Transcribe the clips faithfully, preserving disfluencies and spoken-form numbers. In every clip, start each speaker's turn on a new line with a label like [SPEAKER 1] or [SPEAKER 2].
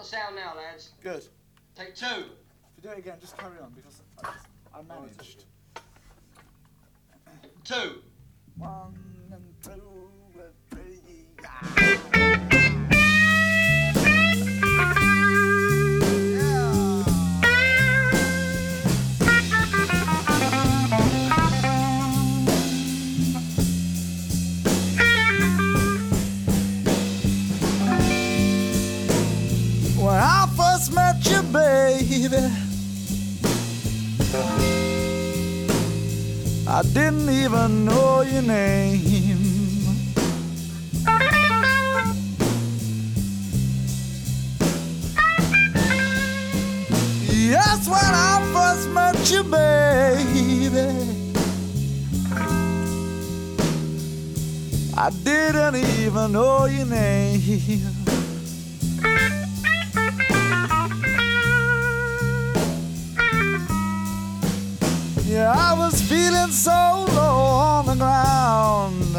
[SPEAKER 1] the sound now, lads.
[SPEAKER 2] Good.
[SPEAKER 1] Take two.
[SPEAKER 2] If you do it again, just carry on because I, just, I managed.
[SPEAKER 1] Two.
[SPEAKER 2] One and two and three. When I first met you, baby, I didn't even know your name. Yes, when I first met you, baby, I didn't even know your name. Yeah, I was feeling so low on the ground,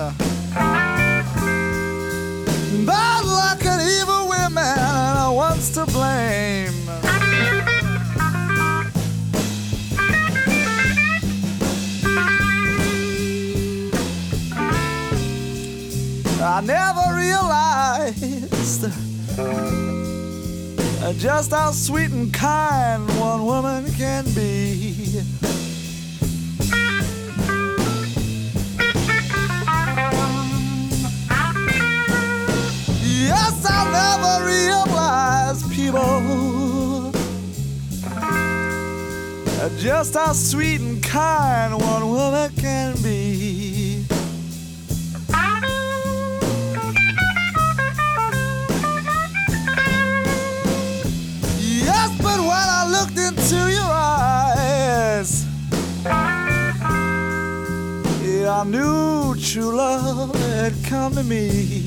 [SPEAKER 2] bad luck and evil women, I was to blame. I never realized just how sweet and kind one woman can be. Yes, I never realized, people, just how sweet and kind one woman can be. Yes, but when I looked into your eyes, yeah, I knew true love had come to me.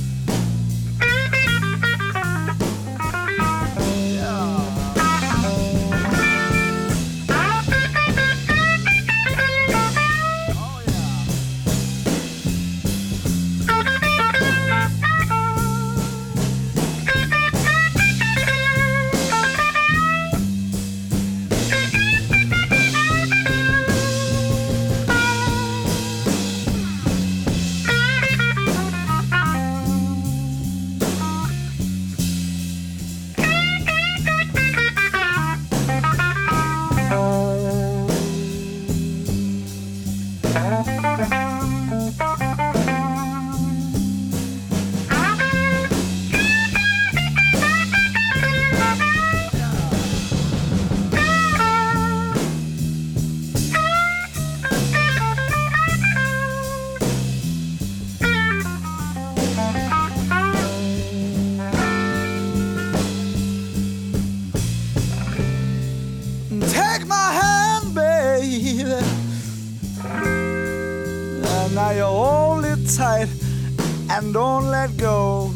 [SPEAKER 2] Take my hand, baby, and now you hold it tight and don't let go.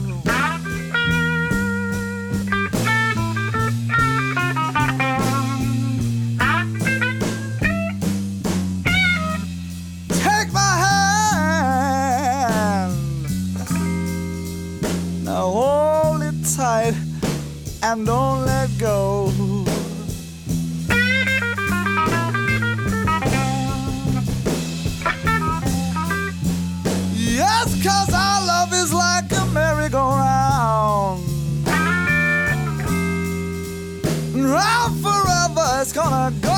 [SPEAKER 2] Take my hand, now hold it tight and don't let go. Yes, 'cause our love is like a merry-go-round, round forever it's gonna go.